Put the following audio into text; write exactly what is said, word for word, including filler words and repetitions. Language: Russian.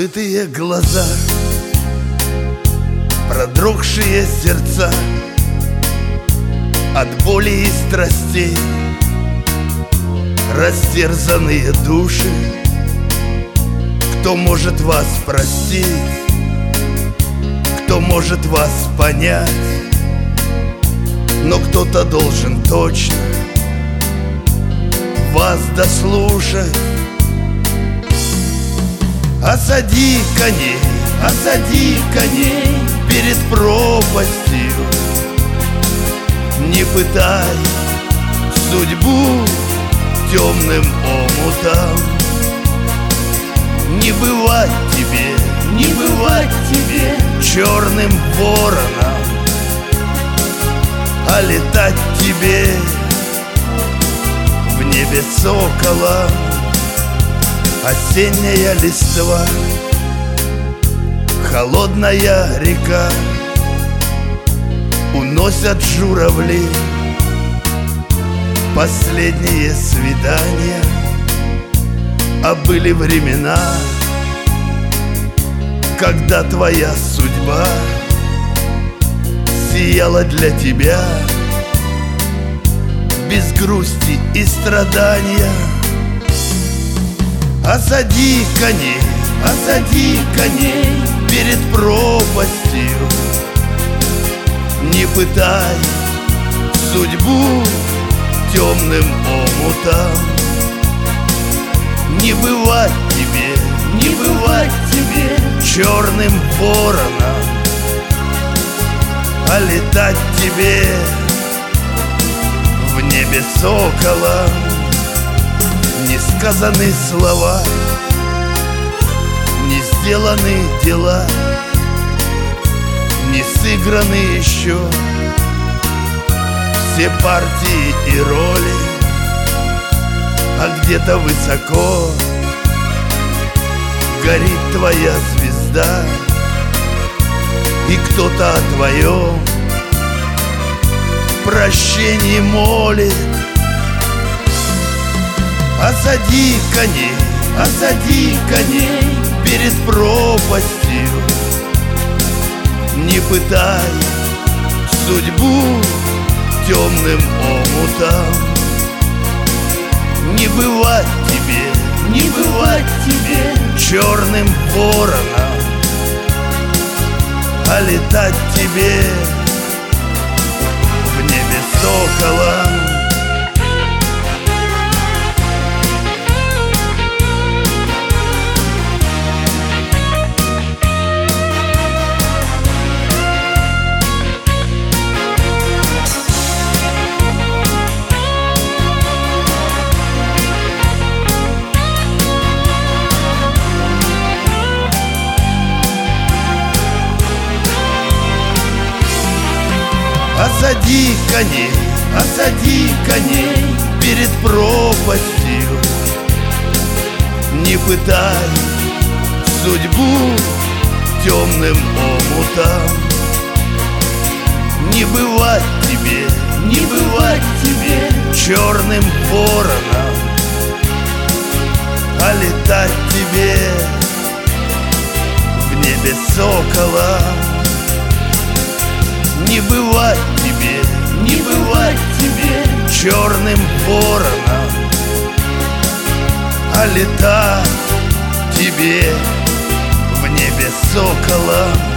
Закрытые глаза, продрогшие сердца от боли и страстей, растерзанные души. Кто может вас простить? Кто может вас понять? Но кто-то должен точно вас дослушать. Осади коней, осади коней перед пропастью. Не пытай судьбу темным омутом. Не бывать тебе, не бывать тебе черным вороном, а летать тебе в небе сокола. Осенняя листва, холодная река, уносят журавли последние свидания. А были времена, когда твоя судьба сияла для тебя без грусти и страдания. Осади коней, осади коней перед пропастью. Не пытай судьбу темным омутом. Не бывать тебе, не бывать тебе черным вороном, а летать тебе в небе сокола. Не сказаны слова, не сделаны дела, не сыграны еще все партии и роли. А где-то высоко горит твоя звезда, и кто-то о твоем прощении молит. Осади коней, осади коней перед пропастью. Не пытай судьбу темным омутом. Не бывать тебе, не бывать тебе черным вороном, а летать тебе в небе соколом. Осади коней, осади коней перед пропастью. Не пытай судьбу темным омутом. Не бывать тебе, не бывать тебе черным вороном, а летать тебе в небе сокола. Не бывать тебе, не бывать тебе черным вороном, а летать тебе в небе сокола.